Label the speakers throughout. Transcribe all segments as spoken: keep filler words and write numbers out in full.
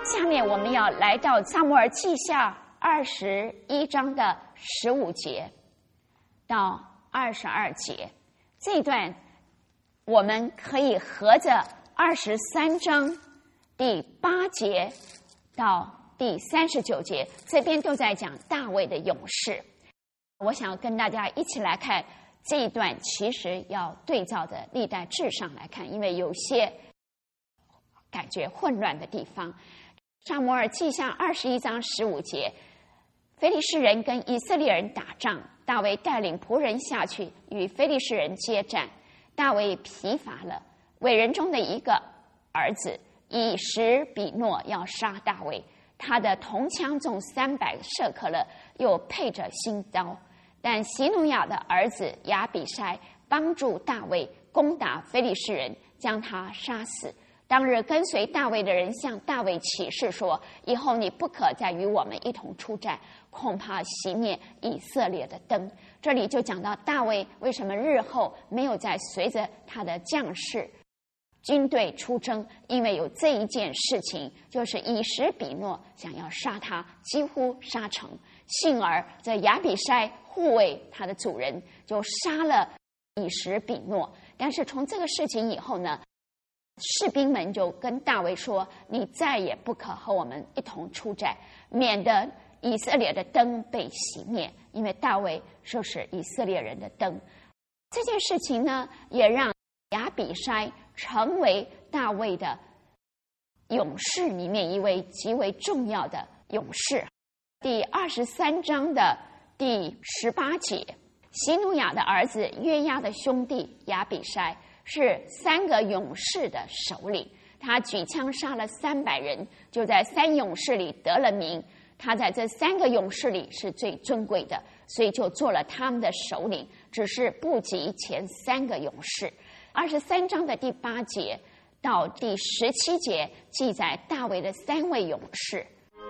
Speaker 1: 下面我们要来到撒母耳记下二十一章的十五节到二十二节，这一段我们可以合着二十三章第八节到第三十九节，这边都在讲大卫的勇士。我想要跟大家一起来看这一段，其实要对照着历代志上来看，因为有些感觉混乱的地方。撒母耳记下二十一章十五节，非利士人跟以色列人打仗，大卫带领仆人下去与非利士人接战，大卫疲乏了，伟人中的一个儿子以实比诺要杀大卫，他的铜枪重三百舍克勒，又配着新刀，但西努亚的儿子亚比筛帮助大卫攻打非利士人，将他杀死。当日跟随大卫的人向大卫起誓说，以后你不可再与我们一同出战，恐怕熄灭以色列的灯。这里就讲到大卫为什么日后没有再随着他的将士军队出征，因为有这一件事情，就是以实比诺想要杀他，几乎杀成，幸而这亚比筛护卫他的主人，就杀了以实比诺。但是从这个事情以后呢，士兵们就跟大卫说，你再也不可和我们一同出战，免得以色列的灯被熄灭，因为大卫就是以色列人的灯。这件事情呢，也让亚比筛成为大卫的勇士里面一位极为重要的勇士。第二十三章的第十八节，西努亚的儿子约押的兄弟亚比筛是三个勇士的首领，他举枪杀了三百人，就在三勇士里得了名，他在这三个勇士里是最尊贵的，所以就做了他们的首领，只是不及前三个勇士。二十三章的第八节到第十七节记载大卫的三位勇士。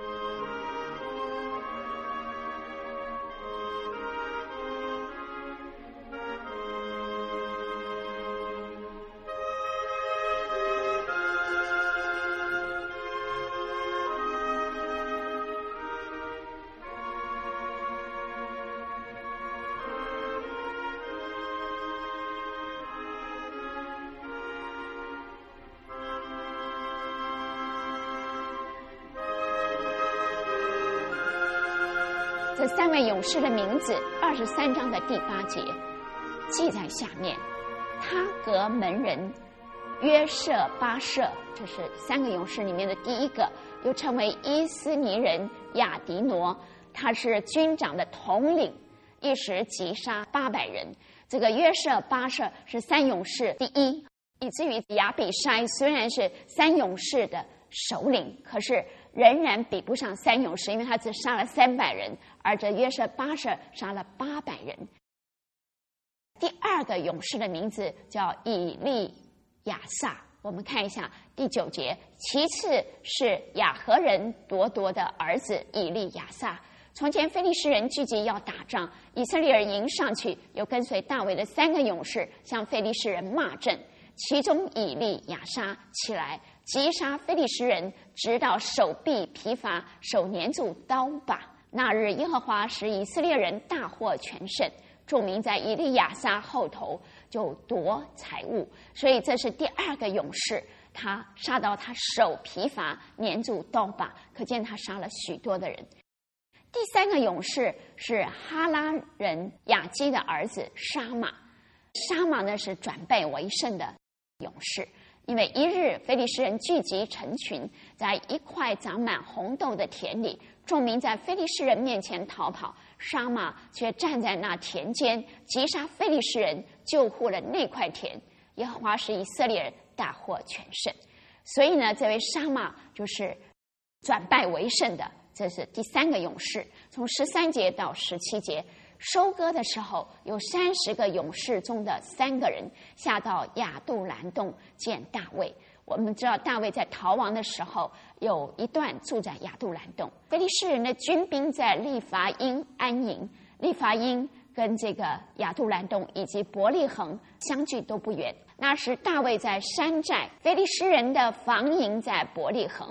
Speaker 1: 这三位勇士的名字，二十三章的第八节记在下面。他革门人约舍巴舍，这是三个勇士里面的第一个，又称为伊斯尼人亚迪挪，他是军长的统领，一时击杀八百人。这个约舍巴舍是三勇士第一，以至于亚比筛虽然是三勇士的首领，可是仍然比不上三勇士，因为他只杀了三百人，而这约舍巴舍杀了八百人。第二个勇士的名字叫以利亚撒，我们看一下第九节，其次是亚何人夺夺的儿子以利亚撒。从前非利士人聚集要打仗，以色列人迎上去，又跟随大卫的三个勇士向非利士人骂阵，其中以利亚撒起来击杀非利士人，直到手臂疲乏，手粘住刀把。那日耶和华使以色列人大获全胜，众民在以利亚撒后头就夺财物。所以这是第二个勇士，他杀到他手疲乏，粘住刀把，可见他杀了许多的人。第三个勇士是哈拉人亚基的儿子沙马，沙马呢是转败为胜的勇士。因为一日非利士人聚集成群，在一块长满红豆的田里，众民在非利士人面前逃跑，沙马却站在那田间，击杀非利士人，救护了那块田。耶和华使以色列人大获全胜。所以呢，这位沙马就是转败为胜的，这是第三个勇士。从十三节到十七节，收割的时候，有三十个勇士中的三个人下到亚杜兰洞见大卫。我们知道大卫在逃亡的时候，有一段住在亚杜兰洞。非利士人的军兵在利乏音安营，利乏音跟这个亚杜兰洞以及伯利恒相距都不远。那时大卫在山寨，非利士人的防营在伯利恒。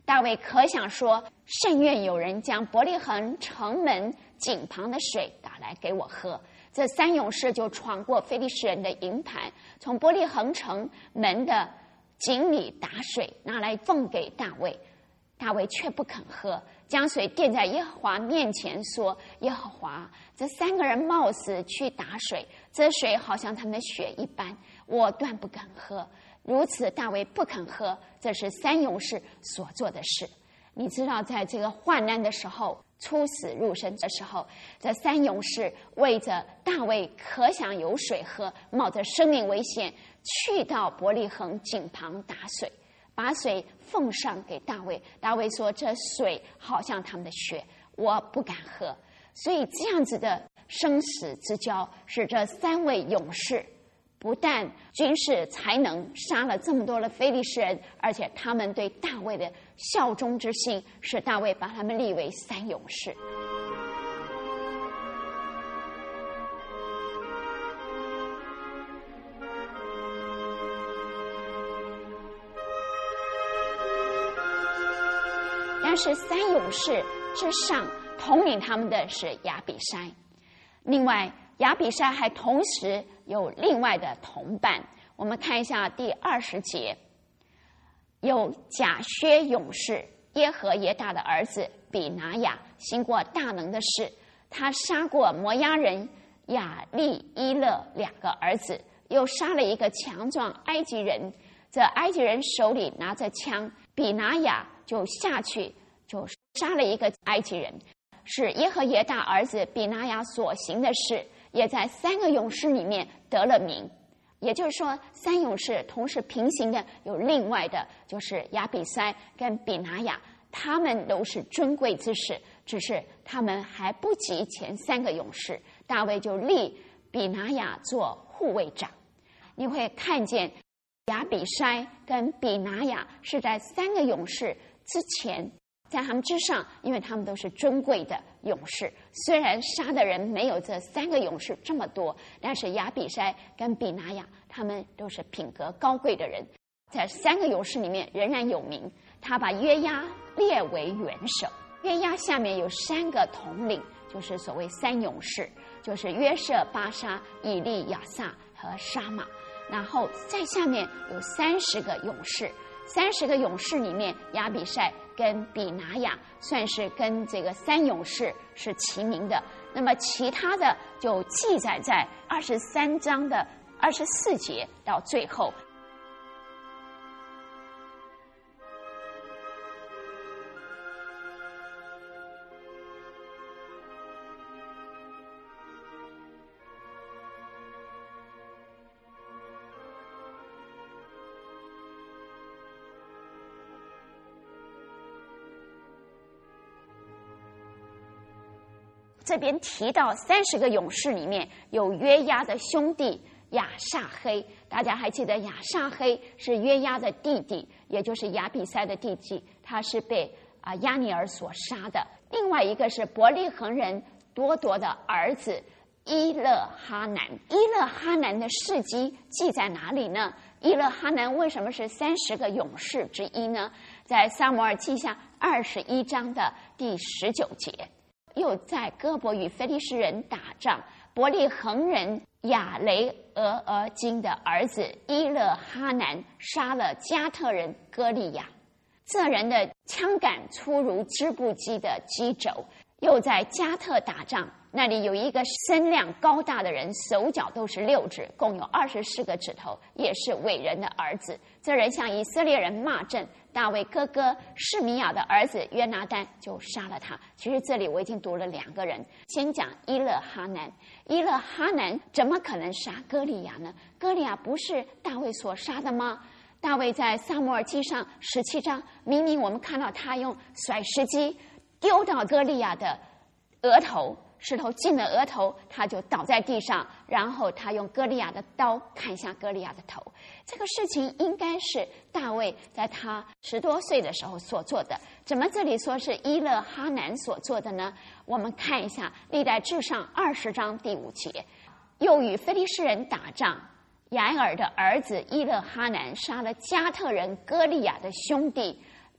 Speaker 1: 大卫可想说，甚愿有人将伯利恒城门井旁的水打来给我喝。这三勇士就闯过非利士人的营盘，从伯利恒城门的井里打水，拿来奉给大卫。大卫却不肯喝，将水垫在耶和华面前，说：耶和华，这三个人冒死去打水，这水好像他们的血一般，我断不肯喝。如此大卫不肯喝，这是三勇士所做的事。你知道，在这个患难的时候，出死入生的时候，这三勇士为着大卫可想有水喝，冒着生命危险去到伯利恒井旁打水，把水奉上给大卫。大卫说：这水好像他们的血，我不敢喝。所以这样子的生死之交，使这三位勇士不但军事才能杀了这么多的非利士人，而且他们对大卫的效忠之心，使大卫把他们立为三勇士。但是三勇士之上，统领他们的是亚比筛。另外，亚比筛还同时有另外的同伴。我们看一下第二十节，有甲薛勇士耶和耶大的儿子比拿雅行过大能的事，他杀过摩押人亚利伊勒两个儿子，又杀了一个强壮埃及人，这埃及人手里拿着枪，比拿雅就下去就杀了一个埃及人。是耶和耶大儿子比拿雅所行的事，也在三个勇士里面得了名。也就是说，三勇士同时平行的有另外的，就是亚比筛跟比拿雅，他们都是尊贵之士，只是他们还不及前三个勇士。大卫就立比拿雅做护卫长。你会看见亚比筛跟比拿雅是在三个勇士之前，在他们之上，因为他们都是尊贵的勇士。虽然杀的人没有这三个勇士这么多，但是亚比筛跟比拿雅他们都是品格高贵的人，在三个勇士里面仍然有名。他把约押列为元首，约押下面有三个统领，就是所谓三勇士，就是约瑟、巴沙、以利亚撒和沙马。然后在下面有三十个勇士，三十个勇士里面，亚比筛跟比拿雅算是跟这个三勇士是齐名的。那么其他的就记载在二十三章的二十四节到最后。这边提到三十个勇士里面有约押的兄弟亚撒黑，大家还记得亚撒黑是约押的弟弟，也就是亚比筛的弟弟，他是被啊亚尼尔所杀的。另外一个是伯利恒人多铎的儿子伊勒哈南。伊勒哈南的事迹记在哪里呢？伊勒哈南为什么是三十个勇士之一呢？在撒母耳记下二十一章的第十九节。又在哥伯与非利士人打仗，伯利恒人亚雷俄俄金的儿子伊勒哈南杀了加特人歌利亚，这人的枪杆粗如织布机的机轴。又在加特打仗，那里有一个身量高大的人，手脚都是六指，共有二十四个指头，也是伟人的儿子。这人向以色列人骂阵，大卫哥哥示米亚的儿子约拿单就杀了他。其实这里我已经读了两个人，先讲伊勒哈南。伊勒哈南怎么可能杀歌利亚呢？歌利亚不是大卫所杀的吗？大卫在撒母耳记上十七章，明明我们看到他用甩石机丢到歌利亚的额头，石头进了额头，他就倒在地上，然后他用歌利亚的刀砍下歌利亚的头。这个事情应该是大卫在他十多岁的时候所做的，怎么这里说是伊勒哈南所做的呢？我们看一下历代志上二十章第五节，又与非利士人打仗，雅尔的儿子伊勒哈南杀了加特人歌利亚的兄弟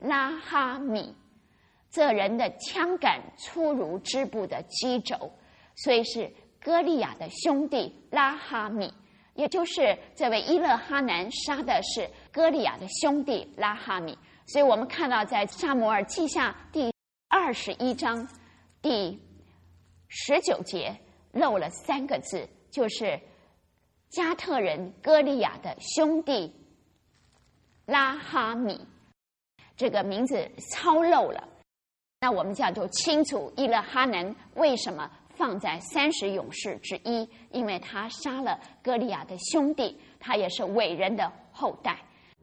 Speaker 1: 拉哈米，这人的枪杆粗如织布的机轴，所以是歌利亚的兄弟拉哈米，也就是这位伊勒哈南杀的是歌利亚的兄弟拉哈米。所以我们看到在撒母耳记下第二十一章第十九节漏了三个字，就是加特人歌利亚的兄弟拉哈米，这个名字抄漏了。那我们这样就清楚伊勒哈南为什么放在三十勇士之一，因为他杀了歌利亚的兄弟，他也是伟人的后代。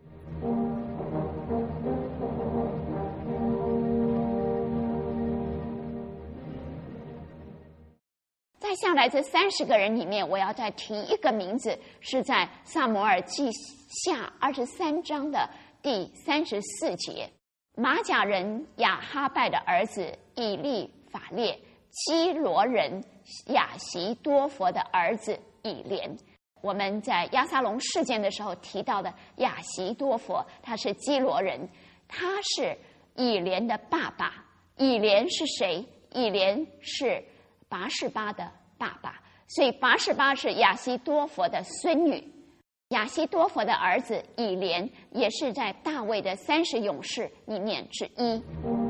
Speaker 1: 再下来这三十个人里面，我要再提一个名字，是在撒母耳记下二十三章的第三十四节，马甲人亚哈拜的儿子以利法列，基罗人亚希多弗的儿子以连。我们在押撒龙事件的时候提到的亚希多弗，他是基罗人，他是以连的爸爸。以连是谁？以连是拔示巴的爸爸，所以拔示巴是亚希多弗的孙女。亚希多弗的儿子以连也是在大卫的三十勇士里面之一。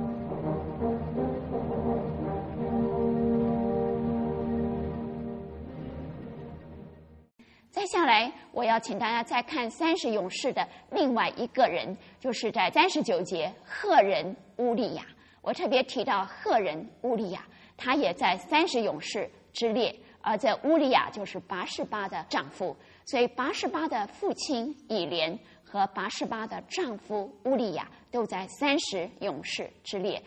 Speaker 1: 再下来，我要请大家再看三十勇士的另外一个人，就是在三十九节赫人乌利亚。我特别提到赫人乌利亚，他也在三十勇士之列，而这乌利亚就是拔示巴的丈夫，所以拔示巴的父亲以连和拔示巴的丈夫乌利亚都在三十勇士之列。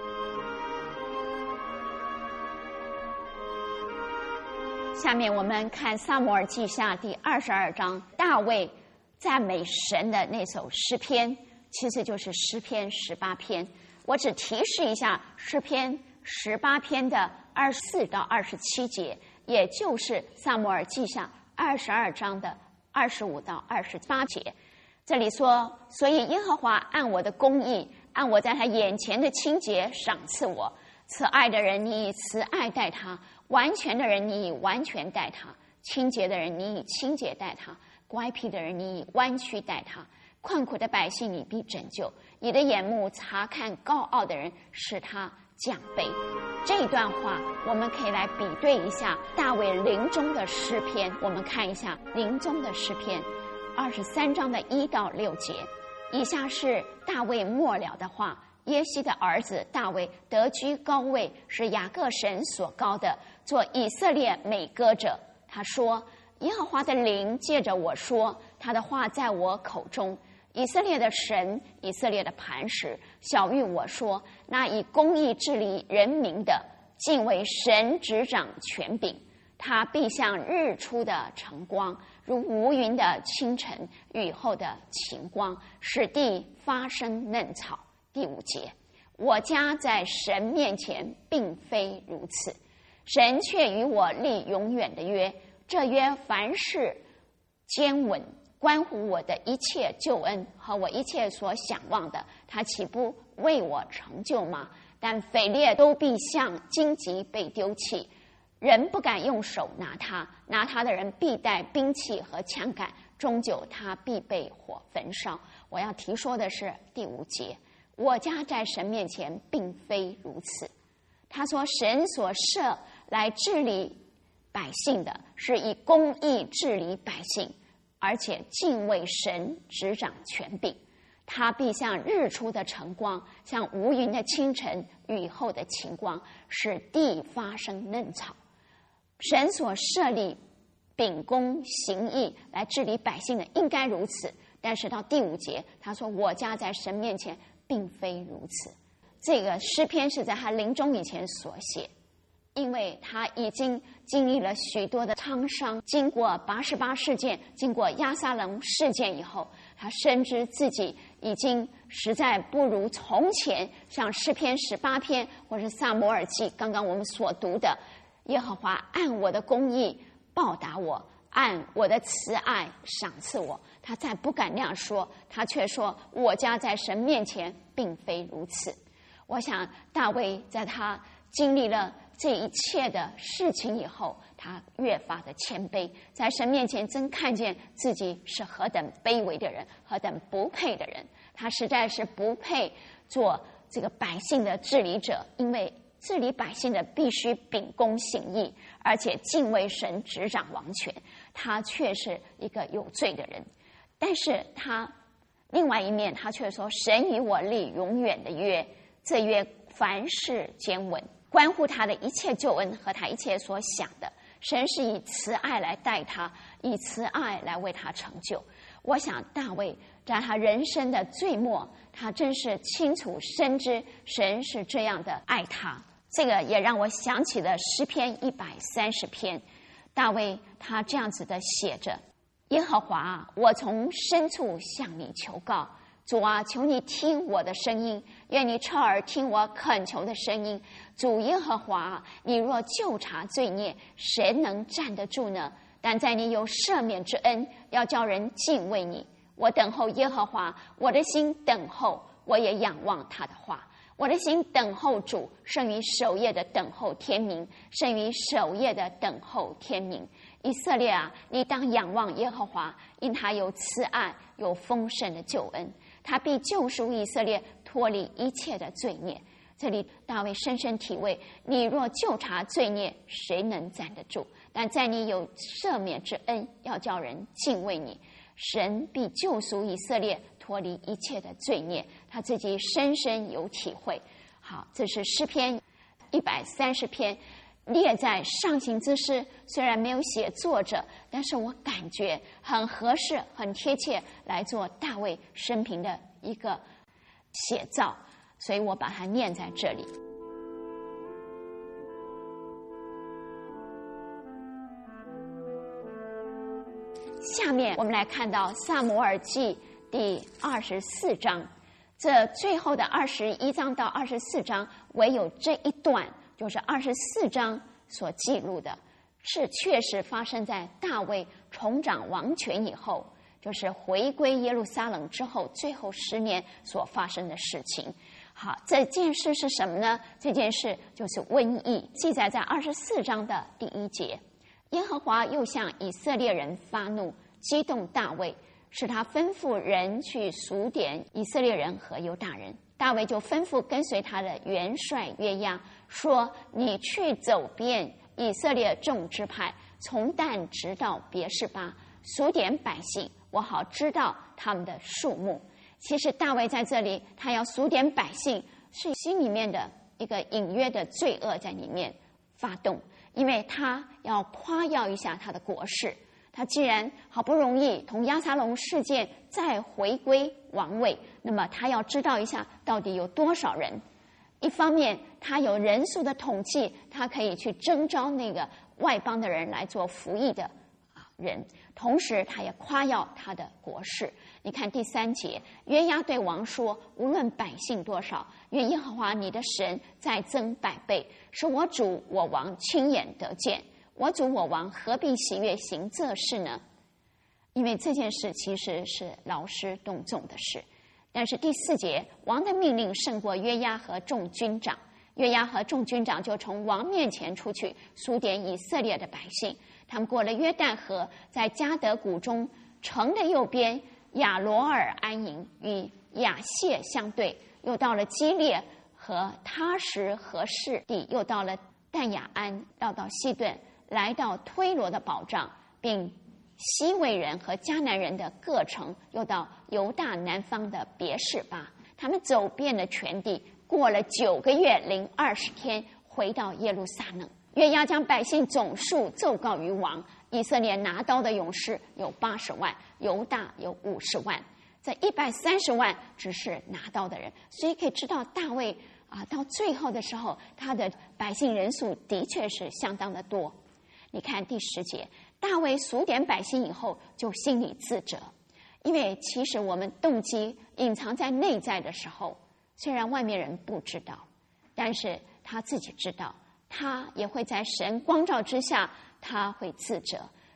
Speaker 1: 下面我们看撒母耳记下第二十二章，大卫赞美神的那首诗篇，其实就是诗篇十八篇。我只提示一下，诗篇十八篇的二十四到二十七节，也就是撒母耳记下二十二章的二十五到二十八节。这里说，所以耶和华按我的公义，按我在他眼前的清洁赏赐我。慈爱的人，你以慈爱待他；完全的人，你以完全待他；清洁的人，你以清洁待他；乖僻的人，你以弯曲待他。困苦的百姓，你必拯救；你的眼目察看高傲的人，使他降卑。这一段话，我们可以来比对一下大卫临终的诗篇。我们看一下临终的诗篇，二十三章的一到六节。以下是大卫末了的话：耶西的儿子大卫得居高位，是雅各神所高的，做以色列美歌者。他说：耶和华的灵借着我说，他的话在我口中。以色列的神，以色列的磐石，晓谕我说：那以公义治理人民的，敬畏神执掌权柄，他必像日出的晨光，如无云的清晨，雨后的晴光，使地发生嫩草。第五节，我家在神面前并非如此，神却与我立永远的约，这约凡事坚稳，关乎我的一切救恩和我一切所想望的，他岂不为我成就吗？但匪猎都必像荆棘被丢弃，人不敢用手拿它，拿它的人必带兵器和枪杆，终究他必被火焚烧。我要提说的是第五节，我家在神面前并非如此。他说，神所设来治理百姓的，是以公义治理百姓，而且敬畏神执掌权柄。他必像日出的晨光，像无云的清晨，雨后的晴光，使地发生嫩草。神所设立秉公行义来治理百姓的，应该如此。但是到第五节，他说我家在神面前并非如此。这个诗篇是在他临终以前所写，因为他已经经历了许多的沧桑，经过拔示巴事件，经过押撒龙事件以后，他深知自己已经实在不如从前，像诗篇十八篇或是撒母耳记刚刚我们所读的，耶和华按我的公义报答我， 按我的慈爱赏赐我。他再不敢那样说，他却说我家在神面前并非如此。我想大卫在他经历了这一切的事情以后，他越发的谦卑，在神面前真看见自己是何等卑微的人，何等不配的人。他实在是不配做这个百姓的治理者，因为治理百姓的必须秉公行义，而且敬畏神，执掌王权。他却是一个有罪的人，但是他另外一面，他却说神与我立永远的约，这约凡事坚稳，关乎他的一切救恩和他一切所想的。神是以慈爱来待他，以慈爱来为他成就。我想大卫在他人生的最末，他真是清楚深知神是这样的爱他。这个也让我想起了诗篇一百三十篇，大卫他这样子的写着：耶和华啊，我从深处向你求告，主啊，求你听我的声音，愿你侧耳听我恳求的声音。主耶和华啊，你若究察罪孽，谁能站得住呢？但在你有赦免之恩，要叫人敬畏你。我等候耶和华，我的心等候，我也仰望他的话。我的心等候主，胜于守夜的等候天明，胜于守夜的等候天明。以色列啊，你当仰望耶和华，因他有慈爱，有丰盛的救恩，他必救赎以色列，脱离一切的罪孽。这里大卫深深体会，你若究察罪孽，谁能站得住？但在你有赦免之恩，要叫人敬畏你。神必救赎以色列，脱离一切的罪孽，他自己深深有体会。好，这是诗篇一百三十篇，列在上行之诗，虽然没有写作者，但是我感觉很合适，很贴切来做大卫生平的一个写照，所以我把它念在这里。下面我们来看到撒母耳记第二十四章，这最后的二十一章到二十四章，唯有这一段就是二十四章所记录的，是确实发生在大卫重掌王权以后，就是回归耶路撒冷之后最后十年所发生的事情。好，这件事是什么呢？这件事就是瘟疫，记载在二十四章的第一节。耶和华又向以色列人发怒，激动大卫，使他吩咐人去数点以色列人和犹大人。大卫就吩咐跟随他的元帅约押说：你去走遍以色列众支派，从但直到别是巴，数点百姓，我好知道他们的数目。其实大卫在这里他要数点百姓，是心里面的一个隐约的罪恶在里面发动，因为他要夸耀一下他的国势。他既然好不容易从押沙龙事件再回归王位，那么他要知道一下到底有多少人。一方面他有人数的统计，他可以去征召那个外邦的人来做服役的人，同时他也夸耀他的国势。你看第三节，约押对王说：无论百姓多少，愿耶和华你的神再增百倍，使我主我王亲眼得见。我主我王何必喜悦行这事呢？因为这件事其实是劳师动众的事。但是第四节，王的命令胜过约押和众军长，约押和众军长就从王面前出去数点以色列的百姓。他们过了约旦河，在迦得谷中城的右边亚罗尔安营，与亚谢相对，又到了基列和他什和士地，又到了但雅安，绕到西顿，来到推罗的保障，并西魏人和迦南人的各城，又到犹大南方的别是巴。他们走遍了全地，过了九个月零二十天，回到耶路撒冷。约押将百姓总数奏告于王。以色列拿刀的勇士有八十万，犹大有五十万，这一百三十万只是拿刀的人。所以可以知道大卫啊，到最后的时候，他的百姓人数的确是相当的多。你看第十节，大卫数点百姓以后，就心里自责，因为其实我们动机隐藏在内在的时候，虽然外面人不知道，但是他自己知道，他也会在神光照之下，他会自责。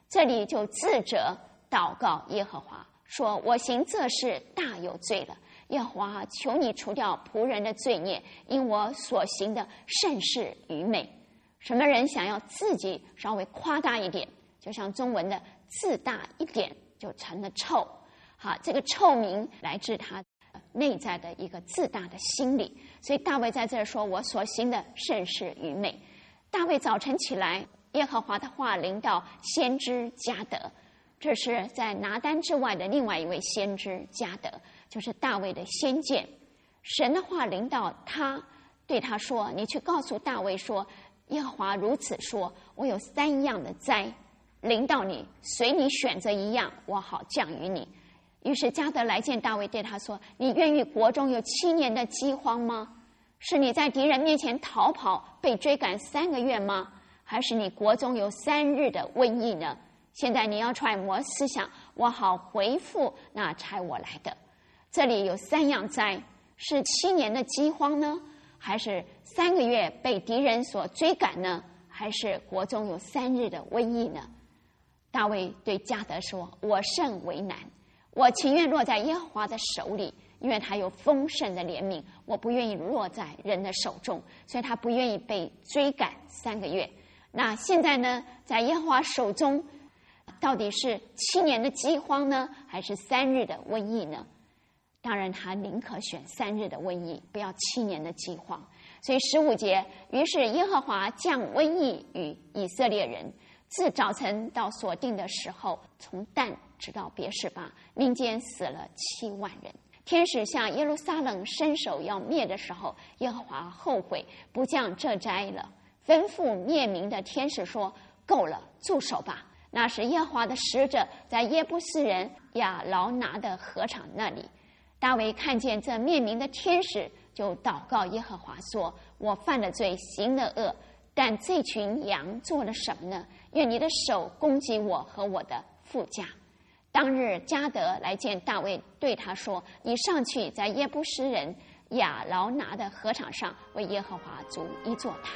Speaker 1: 这里就自责祷告耶和华，说我行这事大有罪了。耶和华，求你除掉仆人的罪孽，因我所行的甚是愚昧。什么人想要自己稍微夸大一点，就像中文的自大一点，就成了臭。好，这个臭名来自他内在的一个自大的心理。所以大卫在这儿说，我所行的甚是愚昧。大卫早晨起来，耶和华的话临到先知迦得，这是在拿单之外的另外一位先知迦得，就是大卫的先见。神的话临到他，对他说，你去告诉大卫说，耶和华如此说，我有三样的灾临到你，随你选择一样，我好降于你。于是迦得来见大卫，对他说，你愿意国中有七年的饥荒吗？是你在敌人面前逃跑被追赶三个月吗？还是你国中有三日的瘟疫呢？现在你要揣摩思想，我好回复那差我来的。这里有三样灾，是七年的饥荒呢，还是三个月被敌人所追赶呢，还是国中有三日的瘟疫呢？大卫对迦得说，我甚为难，我情愿落在耶和华的手里，因为他有丰盛的怜悯，我不愿意落在人的手中，所以他不愿意被追赶三个月。那现在呢，在耶和华手中，到底是七年的饥荒呢，还是三日的瘟疫呢？当然他宁可选三日的瘟疫，不要七年的饥荒。所以十五节，于是耶和华降瘟疫与以色列人，自早晨到所定的时候，从但直到别是巴，民间死了七万人。天使向耶路撒冷伸手要灭的时候，耶和华后悔，不降这灾了，吩咐灭民的天使说，够了，住手吧。那时耶和华的使者在耶布斯人亚劳拿的禾场那里，大卫看见这灭民的天使，就祷告耶和华说，我犯了罪，行了恶，但这群羊做了什么呢？愿你的手攻击我和我的父家。当日迦得来见大卫，对他说，你上去在耶布斯人亚劳拿的禾场上为耶和华筑一座坛。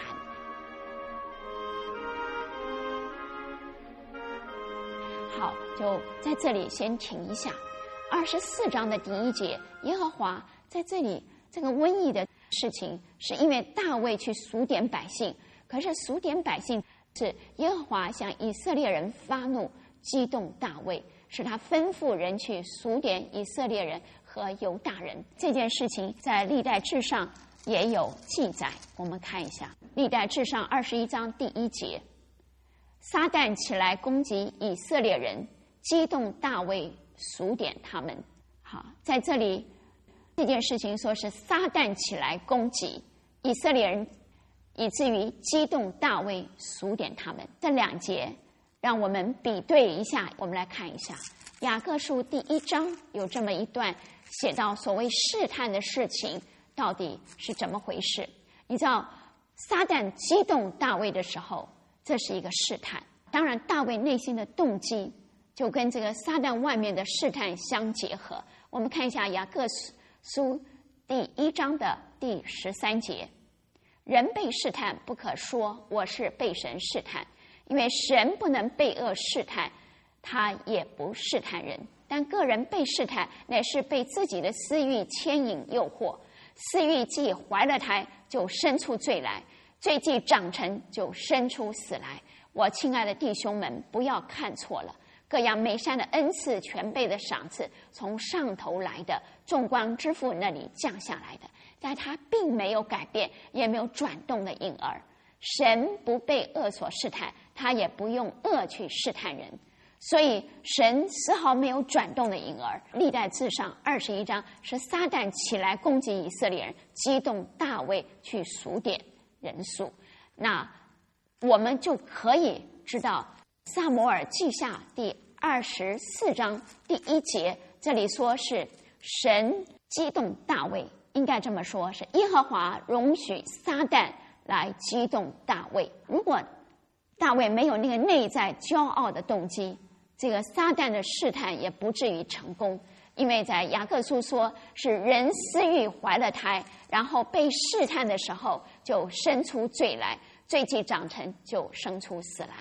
Speaker 1: 好，就在这里先停一下。二十四章的第一节，耶和华在这里这个瘟疫的事情，是因为大卫去数点百姓，可是数点百姓是耶和华向以色列人发怒，激动大卫，使他吩咐人去数点以色列人和犹大人。这件事情在历代志上也有记载，我们看一下历代志上二十一章第一节，撒旦起来攻击以色列人，激动大卫数点他们。好，在这里这件事情说是撒旦起来攻击以色列人，以至于激动大卫数点他们。这两节让我们比对一下，我们来看一下雅各书第一章有这么一段写到所谓试探的事情到底是怎么回事。你知道撒旦激动大卫的时候，这是一个试探，当然大卫内心的动机就跟这个撒旦外面的试探相结合。我们看一下雅各书第一章的第十三节，人被试探不可说我是被神试探，因为神不能被恶试探，他也不试探人，但个人被试探乃是被自己的私欲牵引诱惑，私欲既怀了胎，就生出罪来，罪既长成，就生出死来。我亲爱的弟兄们，不要看错了，各样美善的恩赐，全备的赏赐，从上头来的，众光之父那里降下来的，但他并没有改变，也没有转动的影儿。神不被恶所试探，他也不用恶去试探人，所以神丝毫没有转动的影儿。历代志上二十一章是撒旦起来攻击以色列人，激动大卫去数点人数。那我们就可以知道撒母耳记下第二十四章第一节，这里说是神激动大卫，应该这么说，是耶和华容许撒旦来激动大卫。如果大卫没有那个内在骄傲的动机，这个撒旦的试探也不至于成功。因为在雅各书说是人私欲怀了胎，然后被试探的时候就生出罪来，罪既长成就生出死来。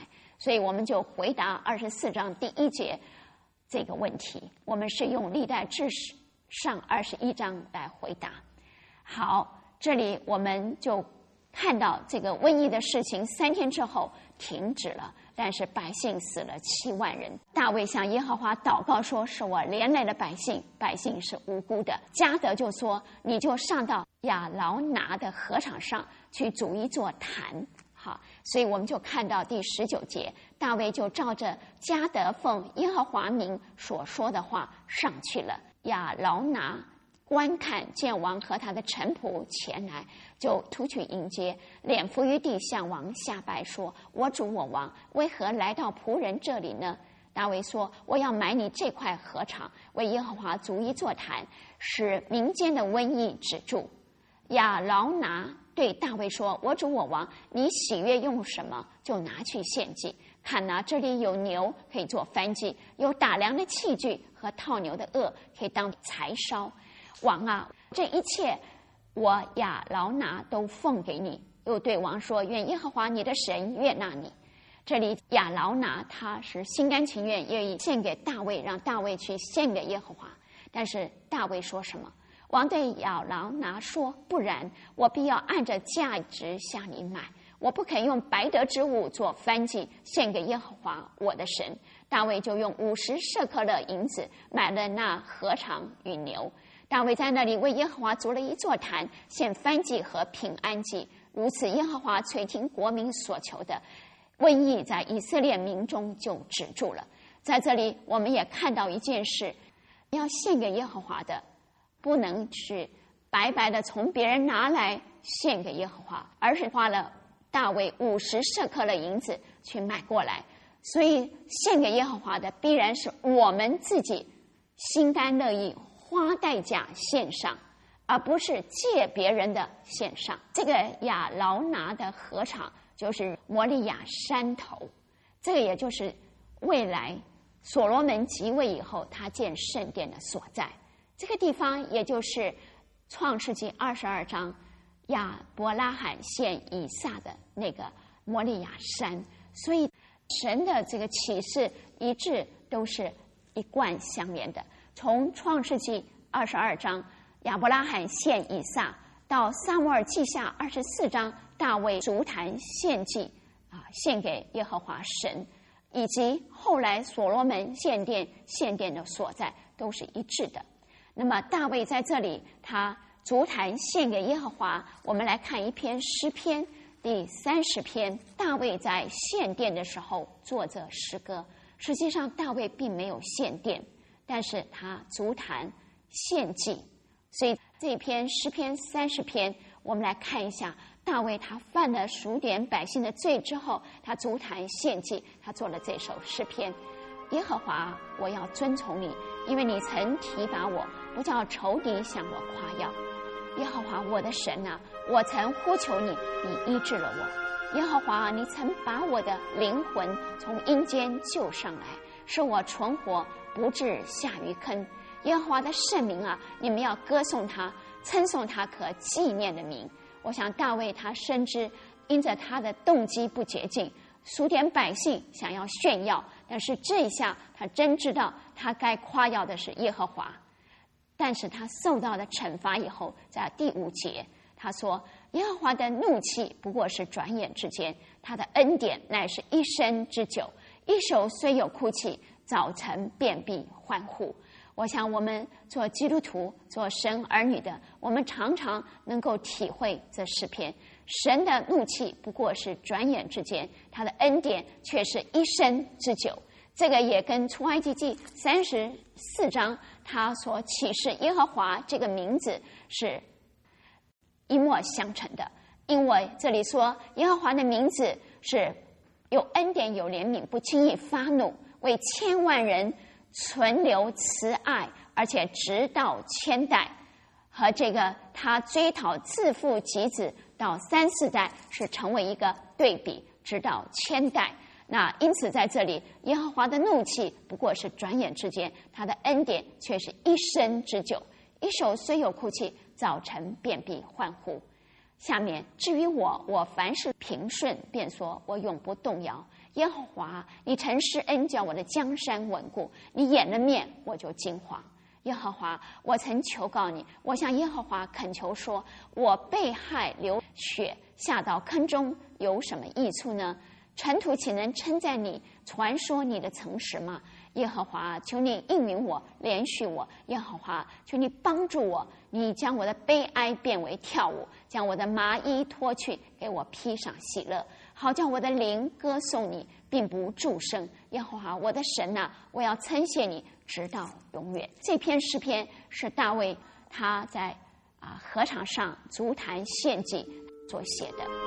Speaker 1: 所以我们就回答二十四章第一节这个问题。我们是用历代志上二十一章来回答。好，这里我们就看到这个瘟疫的事情三天之后停止了，但是百姓死了七万人。大卫向耶和华祷告说，是我连累的百姓，百姓是无辜的。迦得就说，你就上到亚劳拿的禾场上去筑一座坛。好，所以我们就看到第十九节，大卫就照着迦得奉耶和华名所说的话上去了。亚劳拿观看见王和他的臣仆前来，就突去迎接，脸伏于地向王下拜，说，我主我王，为何来到仆人这里呢？大卫说，我要买你这块禾场，为耶和华筑一座坛，使民间的瘟疫止住。亚劳拿对大卫说，我主我王，你喜悦用什么就拿去献祭。看哪，这里有牛可以做燔祭，有打粮的器具和套牛的轭可以当柴烧。王啊，这一切我亚劳拿都奉给你。又对王说，愿耶和华你的神悦纳你。这里亚劳拿他是心甘情愿愿意献给大卫，让大卫去献给耶和华。但是大卫说什么？王对亚劳拿说，不然，我必要按着价值向你买，我不肯用白得之物做燔祭献给耶和华我的神。大卫就用五十舍客勒银子买了那禾场与牛。大卫在那里为耶和华筑了一座坛，献燔祭和平安祭。如此，耶和华垂听国民所求的，瘟疫在以色列民中就止住了。在这里，我们也看到一件事：要献给耶和华的，不能是白白的从别人拿来献给耶和华，而是花了大卫五十舍客勒银子去买过来。所以，献给耶和华的，必然是我们自己心甘乐意花代价献上，而不是借别人的献上。这个亚劳拿的禾场就是摩利亚山头，这个也就是未来所罗门即位以后他建圣殿的所在。这个地方也就是创世纪二十二章亚伯拉罕献以撒的那个摩利亚山。所以神的这个启示一致都是一贯相连的。从创世纪二十二章亚伯拉罕献以撒，到撒母耳记下二十四章大卫筑坛献祭啊，献给耶和华神，以及后来所罗门建殿献殿的所在，都是一致的。那么大卫在这里他筑坛献给耶和华，我们来看一篇诗篇第三十篇。大卫在献殿的时候作这诗歌，实际上大卫并没有献殿，但是他筑坛献祭。所以这篇诗篇三十篇，我们来看一下大卫他犯了数点百姓的罪之后，他筑坛献祭，他做了这首诗篇。耶和华，我要遵从你，因为你曾提拔我，不叫仇敌向我夸耀。耶和华我的神啊，我曾呼求你，你医治了我。耶和华，你曾把我的灵魂从阴间救上来，使我存活，不致下于坑。耶和华的圣名啊，你们要歌颂他，称颂他可纪念的名。我想大卫他深知，因着他的动机不洁净，数点百姓想要炫耀，但是这一下他真知道他该夸耀的是耶和华。但是他受到了惩罚以后，在第五节他说，耶和华的怒气不过是转眼之间，他的恩典乃是一生之久。一宿虽有哭泣，早晨便必欢呼。我想我们做基督徒做神儿女的，我们常常能够体会这诗篇。神的怒气不过是转眼之间，他的恩典却是一生之久。这个也跟出埃及记三十四章他所启示耶和华这个名字是一脉相承的。因为这里说耶和华的名字是有恩典有怜悯，不轻易发怒，为千万人存留慈爱，而且直到千代。和这个他追讨自父及子到三四代是成为一个对比，直到千代。那因此在这里，耶和华的怒气不过是转眼之间，他的恩典却是一生之久。一宿虽有哭泣，早晨便必欢呼。下面至于我，我凡事平顺，便说我永不动摇， 耶和华，你诚施恩，叫我的江山稳固，你掩了面，我就惊惶。耶和华，我曾求告你，我向耶和华恳求说，我被害流血下到坑中，有什么益处呢？尘土岂能称赞你，传说你的诚实吗？耶和华，求你应允我，怜恤我。耶和华，求你帮助我，你将我的悲哀变为跳舞，将我的麻衣脱去，给我披上喜乐，好叫我的灵歌颂你，并不住声。耶和华，我的神啊，我要称谢你直到永远。这篇诗篇是大卫他在啊合场上足坛献祭所写的。